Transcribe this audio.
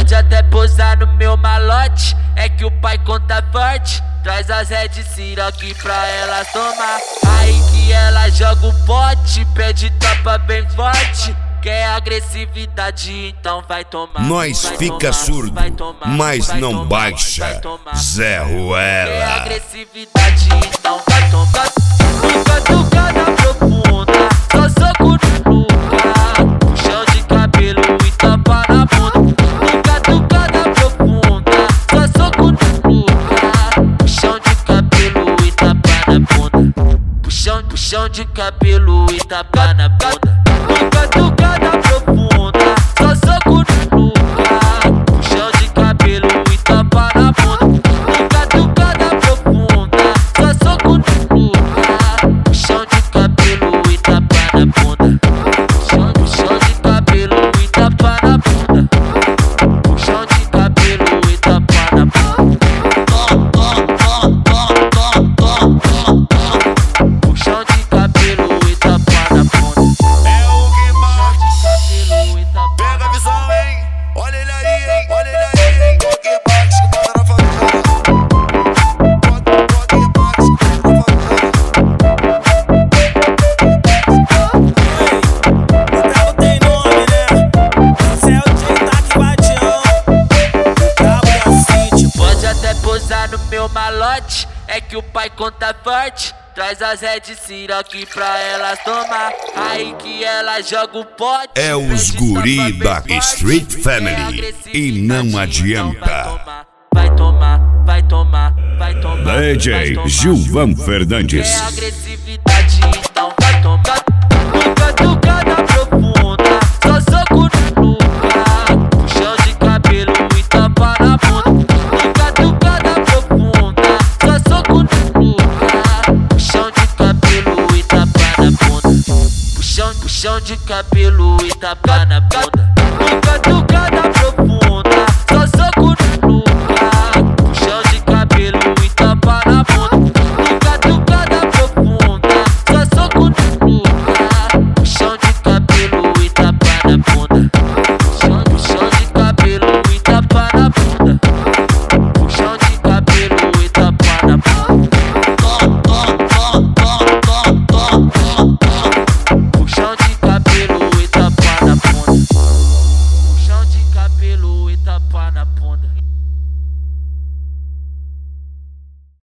Pode até posar no meu malote, é que o pai conta forte. Traz as Red Siroc pra ela tomar. Aí que ela joga o pote, pede tapa bem forte. Quer agressividade, então vai tomar. Nós vai fica tomar, surdo, vai tomar, mas vai não tomar, baixa. vai tomar. Zé Quer Ruela. agressividade, então vai tomar. Catucada profunda, só soco no lugar. Puxão de cabelo e tapa na bunda. Catucada profunda, só soco no lugar. Puxão de cabelo e tapa na bunda. Puxão de cabelo e tapa na bunda. Catucada profunda, só soco no lugar. Puxão de cabelo e tapa na bunda. Catucada profunda, só soco no lugar. Puxão de cabelo e tapa na bunda. Puxão de cabelo e tapa na bunda. Puxão de cabelo e tapa na bunda. Puxão de cabelo e tapa na bunda. É o que mais pega a visão, hein? Olha ele aí, hein? Olha ele aí, hein? O que mais que bota na favela? O que mais que bota na O cabo tem nome, né? Esse é o Tic-Tac Badião. O cabo da City. Pode até posar no meu malote, é que o pai conta forte. Traz as Red Siroc pra elas tomar. Aí que ela joga o pote. É os guri da Street Family e não adianta. Vai tomar, vai tomar, vai tomar. DJ Gilvan Fernandes. Quer agressividade, então vai tomar. Catucada profunda, só soco no lugar. Puxão de cabelo e tapa na bunda. Catucada profunda, só soco no lugar. Puxão de cabelo e tapa na bunda. Puxão de cabelo e tapa na bunda. Catucada profunda.